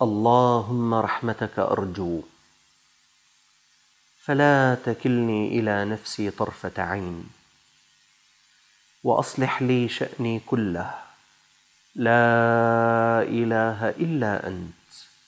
اللهم رحمتك أرجو فلا تكلني إلى نفسي طرفة عين وأصلح لي شأني كله لا إله إلا أنت.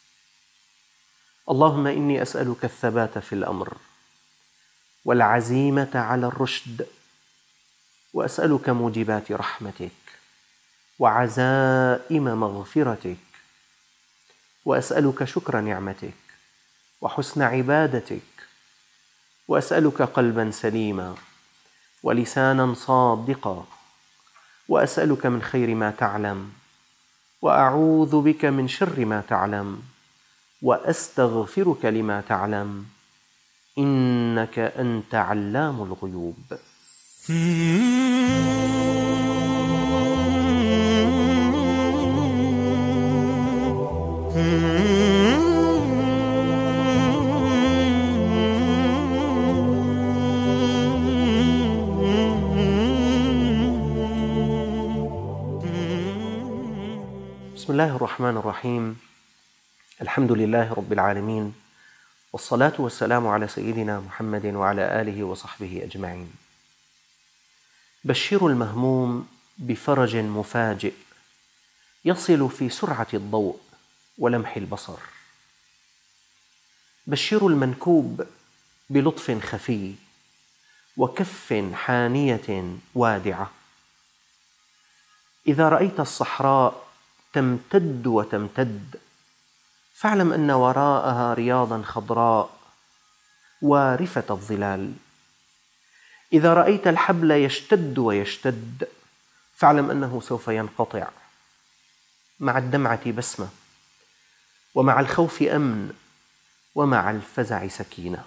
اللهم إني أسألك الثبات في الأمر والعزيمة على الرشد، وأسألك موجبات رحمتك وعزائم مغفرتك، وأسألك شكر نعمتك وحسن عبادتك، وأسألك قلبا سليما ولسانا صادقا، وأسألك من خير ما تعلم وأعوذ بك من شر ما تعلم وأستغفرك لما تعلم إنك أنت علام الغيوب. بسم الله الرحمن الرحيم. الحمد لله رب العالمين، والصلاة والسلام على سيدنا محمد وعلى آله وصحبه أجمعين. بشروا المهموم بفرج مفاجئ يصل في سرعة الضوء ولمح البصر. بشروا المنكوب بلطف خفي وكف حانية وادعة. إذا رأيت الصحراء تمتد وتمتد فاعلم أن وراءها رياضا خضراء وارفة الظلال. إذا رأيت الحبل يشتد ويشتد فاعلم أنه سوف ينقطع. مع الدمعة بسمة، ومع الخوف أمن، ومع الفزع سكينة.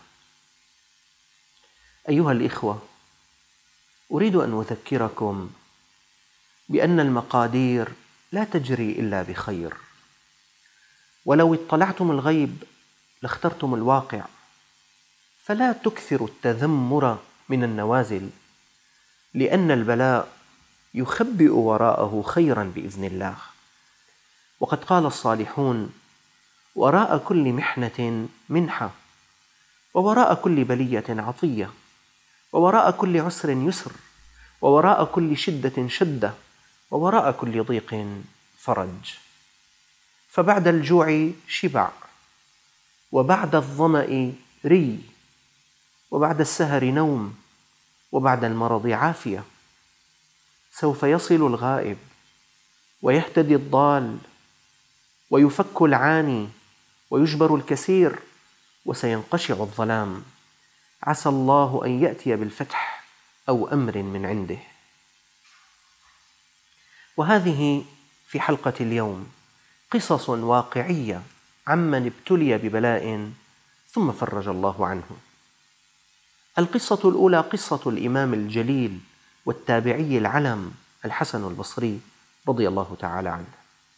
أيها الإخوة، أريد أن أذكركم بأن المقادير لا تجري إلا بخير، ولو اطلعتم الغيب لاخترتم الواقع، فلا تكثروا التذمر من النوازل، لأن البلاء يخبئ وراءه خيرا بإذن الله. وقد قال الصالحون: وراء كل محنة منحة، ووراء كل بلية عطية، ووراء كل عسر يسر، ووراء كل شدة شدة، ووراء كل ضيق فرج. فبعد الجوع شبع، وبعد الظمأ ري، وبعد السهر نوم، وبعد المرض عافية. سوف يصل الغائب ويهتدي الضال ويفك العاني ويجبر الكسير وسينقشع الظلام. عسى الله أن يأتي بالفتح أو أمر من عنده. وهذه في حلقة اليوم قصص واقعية عمن ابتلي ببلاء ثم فرج الله عنه. القصة الأولى قصة الإمام الجليل والتابعي العلم الحسن البصري رضي الله تعالى عنه.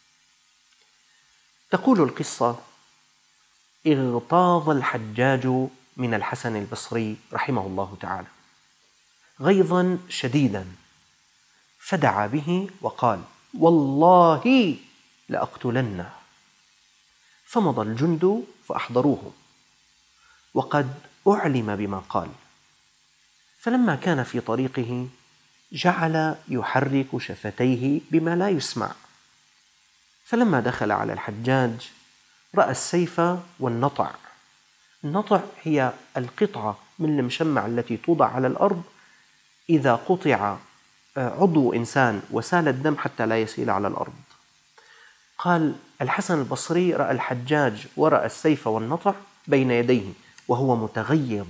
تقول القصة: اغتاظ الحجاج من الحسن البصري رحمه الله تعالى غيظا شديدا، فدعا به وقال: والله لأقتلنه. فمضى الجند فأحضروه، وقد أعلم بما قال. فلما كان في طريقه جعل يحرك شفتيه بما لا يسمع. فلما دخل على الحجاج رأى السيف والنطع. النطع هي القطعة من المشمع التي توضع على الأرض إذا قطع عضو إنسان وسال الدم حتى لا يسيل على الأرض. قال الحسن البصري: رأى الحجاج ورأى السيف والنطع بين يديه وهو متغيظ.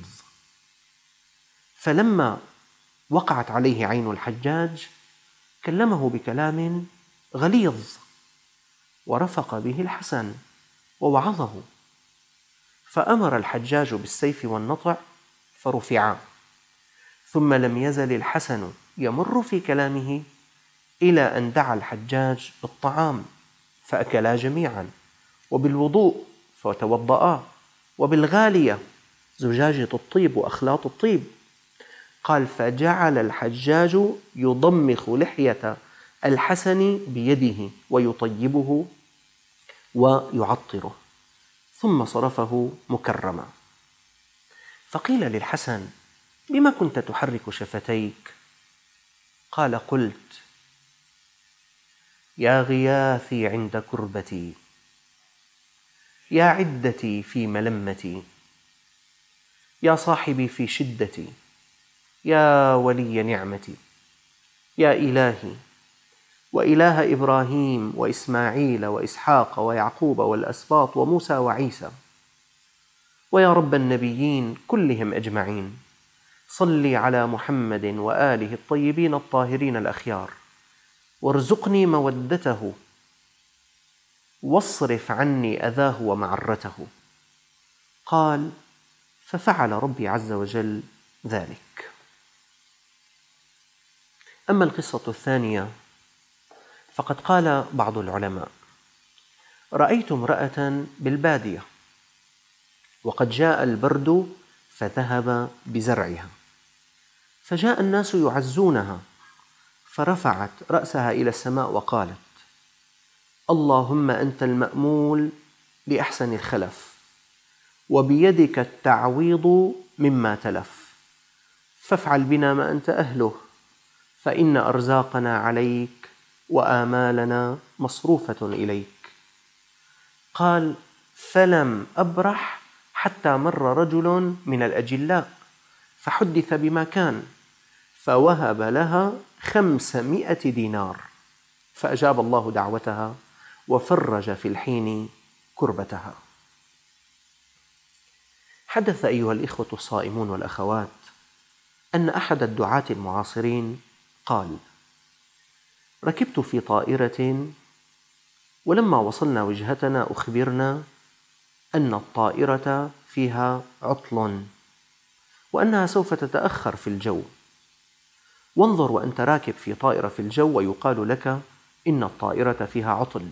فلما وقعت عليه عين الحجاج كلمه بكلام غليظ، ورفق به الحسن ووعظه. فأمر الحجاج بالسيف والنطع فرفعا. ثم لم يزل الحسن يمر في كلامه إلى أن دعا الحجاج بالطعام فأكلا جميعا، وبالوضوء فتوضأا، وبالغالية زجاجة الطيب وأخلاط الطيب. قال: فجعل الحجاج يضمخ لحية الحسن بيده ويطيبه ويعطره، ثم صرفه مكرما. فقيل للحسن: بما كنت تحرك شفتيك؟ قال: قلت: يا غياثي عند كربتي، يا عدتي في ملمتي، يا صاحبي في شدتي، يا ولي نعمتي، يا إلهي وإله إبراهيم وإسماعيل وإسحاق ويعقوب والأسباط وموسى وعيسى، ويا رب النبيين كلهم أجمعين، صل على محمد وآله الطيبين الطاهرين الأخيار، وارزقني مودته، واصرف عني أذاه ومعرته. قال: ففعل ربي عز وجل ذلك. أما القصة الثانية فقد قال بعض العلماء: رأيت امرأة بالبادية وقد جاء البرد فذهب بزرعها، فجاء الناس يعزونها، فرفعت رأسها إلى السماء وقالت: اللهم أنت المأمول بأحسن الخلف، وبيدك التعويض مما تلف، فافعل بنا ما أنت أهله، فإن أرزاقنا عليك وآمالنا مصروفة إليك. قال: فلم أبرح حتى مر رجل من الأجلاء فحدث بما كان، فوهب لها 500 دينار، فأجاب الله دعوتها وفرج في الحين كربتها. حدث أيها الإخوة الصائمون والأخوات أن أحد الدعاة المعاصرين قال: ركبت في طائرة، ولما وصلنا وجهتنا أخبرنا أن الطائرة فيها عطل وأنها سوف تتأخر في الجو. وانظر وأنت راكب في طائرة في الجو ويقال لك إن الطائرة فيها عطل.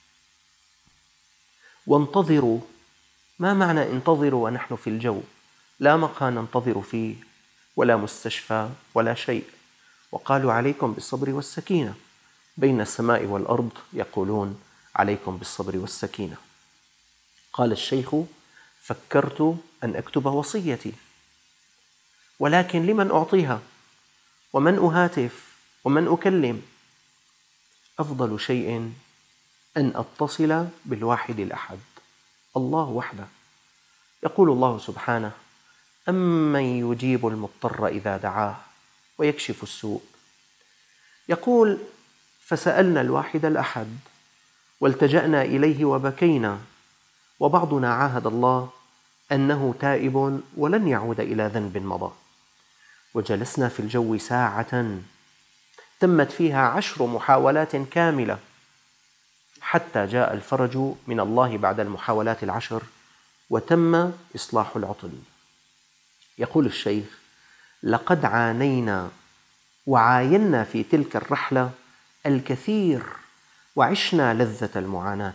وانتظروا. ما معنى انتظروا ونحن في الجو؟ لا مكان ننتظر فيه ولا مستشفى ولا شيء. وقالوا: عليكم بالصبر والسكينة. بين السماء والأرض يقولون: عليكم بالصبر والسكينة. قال الشيخ: فكرت أن أكتب وصيتي، ولكن لمن أعطيها ومن أهاتف ومن أكلم؟ أفضل شيء أن أتصل بالواحد الأحد، الله وحده. يقول الله سبحانه: أمن يجيب المضطر إذا دعاه ويكشف السوء. يقول: فسألنا الواحد الأحد والتجأنا إليه وبكينا، وبعضنا عاهد الله أنه تائب ولن يعود إلى ذنب مضى. وجلسنا في الجو ساعة تمت فيها 10 محاولات كاملة حتى جاء الفرج من الله بعد المحاولات 10 وتم إصلاح العطل. يقول الشيخ: لقد عانينا وعاينا في تلك الرحلة الكثير وعشنا لذة المعاناة.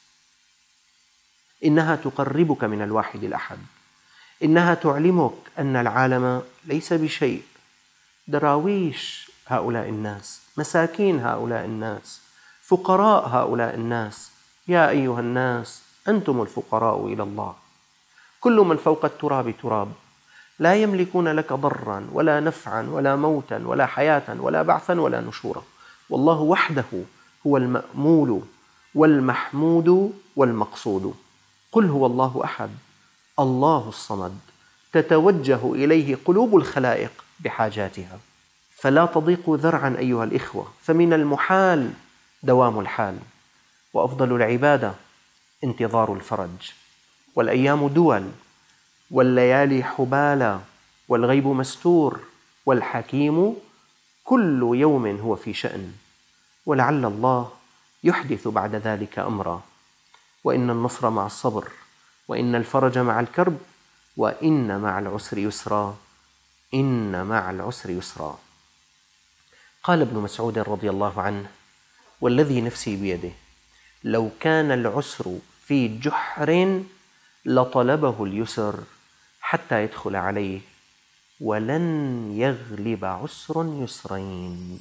إنها تقربك من الواحد الأحد، إنها تعلمك أن العالم ليس بشيء. دراويش هؤلاء الناس، مساكين هؤلاء الناس، فقراء هؤلاء الناس. يا أيها الناس أنتم الفقراء إلى الله، كل من فوق التراب تراب، لا يملكون لك ضرا ولا نفعا ولا موتا ولا حياة ولا بعثا ولا نشورا. والله وحده هو المأمول والمحمود والمقصود. قل هو الله أحد الله الصمد، تتوجه إليه قلوب الخلائق بحاجاتها، فلا تضيقوا ذرعا أيها الإخوة، فمن المحال دوام الحال، وأفضل العبادة انتظار الفرج. والأيام دول، والليالي حبالا، والغيب مستور، والحكيم كل يوم هو في شأن، ولعل الله يحدث بعد ذلك أمرا. وإن النصر مع الصبر، وإن الفرج مع الكرب، وإن مع العسر يسرا، إن مع العسر يسرا. قال ابن مسعود رضي الله عنه: والذي نفسي بيده لو كان العسر في جحر لطلبه اليسر حتى يدخل عليه، ولن يغلب عسر يسرين.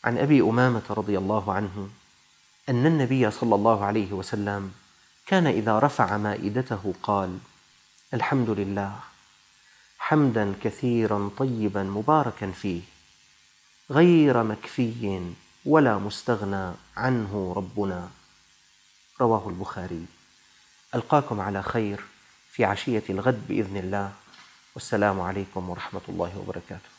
عن أبي أمامة رضي الله عنه أن النبي صلى الله عليه وسلم كان إذا رفع مائدته قال: الحمد لله حمدا كثيرا طيبا مباركا فيه، غير مكفي ولا مستغنى عنه ربنا. رواه البخاري. ألقاكم على خير في عشية الغد بإذن الله، والسلام عليكم ورحمة الله وبركاته.